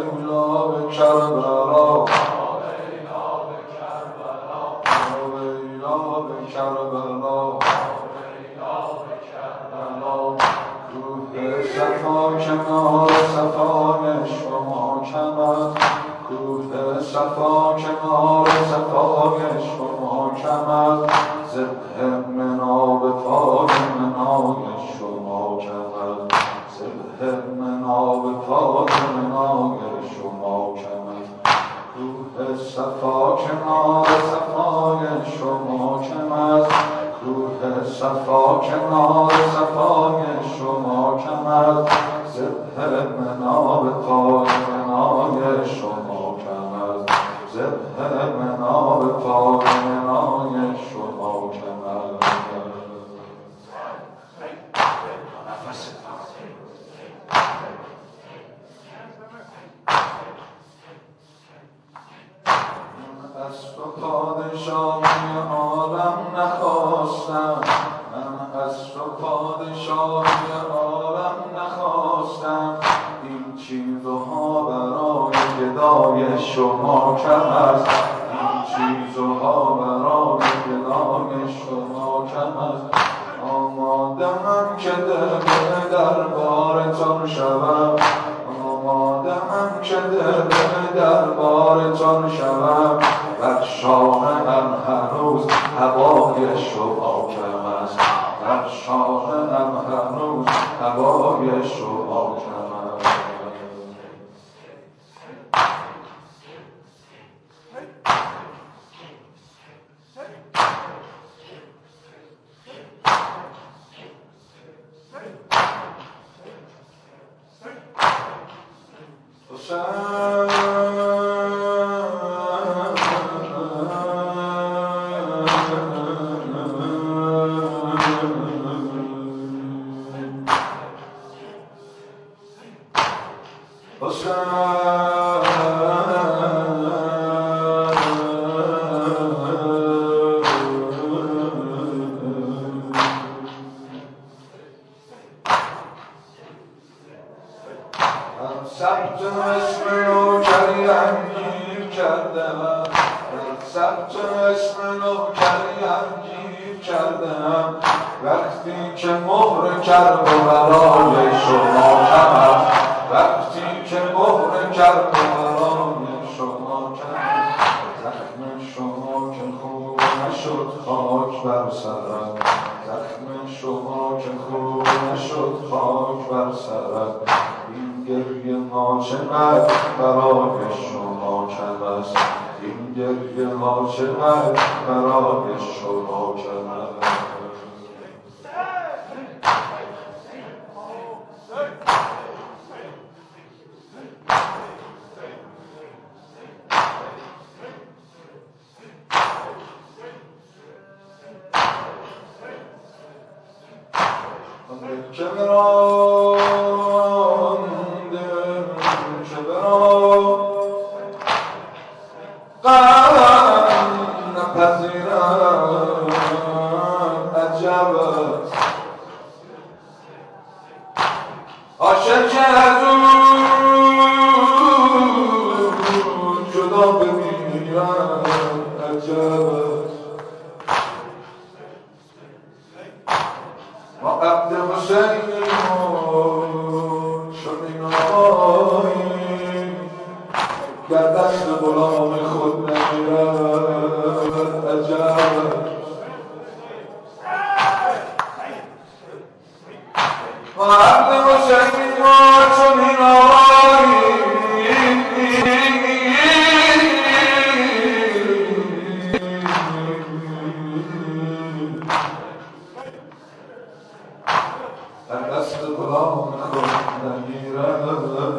ویلا به کربلا، ویلا به کربلا، کوه صفا کنار صفای شما کمد، کوه صفا کنار صفای شما کمد، زبه منا به پای منای شما کمد، زبه منا به پای منای شما کمد، کوه صفا کنار صفای شما کمد، کوه صفا کنار صفای شما کمد، زبه منا به پای منای شما کمد، زبه منا به پای منای شما کمد. از تو پادشاهی عالم نخواستم، من از تو پادشاهی عالم نخواستم، این چیزها برای گدای شما کم است، این چیزها برای گدای شما کم است. آماده‌ام که دل دربارتان شوم، آماده‌ام که دل دربارتان شوم، بر شانه‌ام هنوز هوای شما کم است، بر شانه‌ام هنوز هوای شما کم است. ثبت اسم نوکری انگیز کردم، ثبت اسم نوکری انگیز کردم، وقتی که مهر کربلای شما کم است، وقتی که مهر کربلای شما کم است، زخم شما که خوب نشد خاک بر سرم، زخم شما که خوب نشد خاک بر سرم، این گریه ها چقدر برای شما کم است، این گریه ها چقدر برای شما کم است. عاشق که از اون جدا بمیرم عجب، ما عبد حسینیم و چنین آقایی گر دست غلام خود نگیرد عجب، ما عبد حسینیم و چنین آقایی در دست غلام خود نگیرد